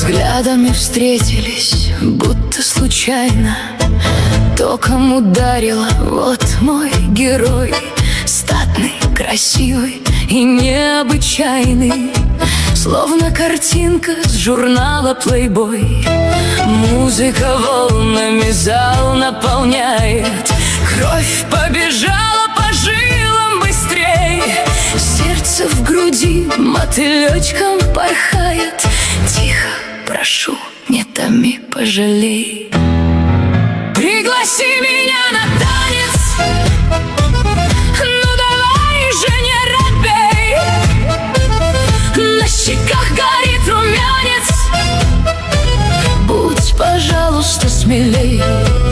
Взглядами встретились, будто случайно. Током ударило, вот мой герой. Статный, красивый и необычайный, словно картинка с журнала Playboy. Музыка волнами зал наполняет, кровь побежала по жилам быстрей. Сердце в груди мотылечком порхает. Тихо, прошу, не томи, пожалей. Пригласи меня на танец, ну давай же не робей. На щеках горит румянец, будь, пожалуйста, смелей.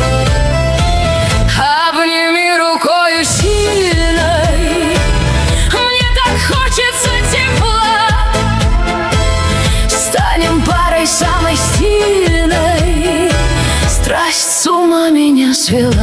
Обними рукою сильной, мне так хочется тепла. Станем парой самой стильной, страсть с ума меня свела.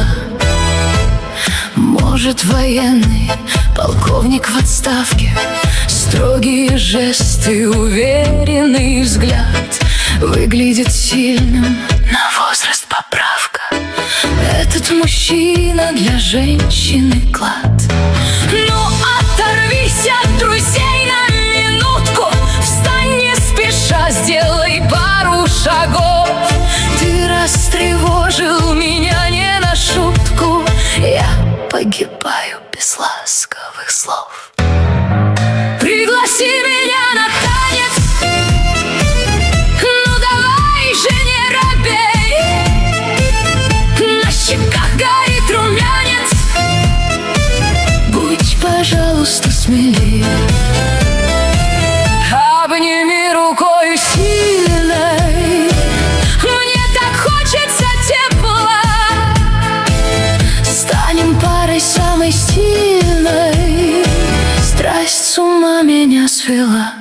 Может, военный полковник в отставке, строгие жесты, уверенный взгляд, выглядит сильным, на возраст поправка. Этот мужчина для женщины клад. Ну, оторвись от друзей на минутку, встань не спеша, сделай пару шагов. Ты растревожил меня не на шутку, я погибаю без ласковых слов. Пригласи меня на танец, ну давай же не робей. На щеках горит румянец, будь, пожалуйста, смелей. Обними рукой сильной, мне так хочется тепла. Станем парой самой стильной, страсть с ума меня свела.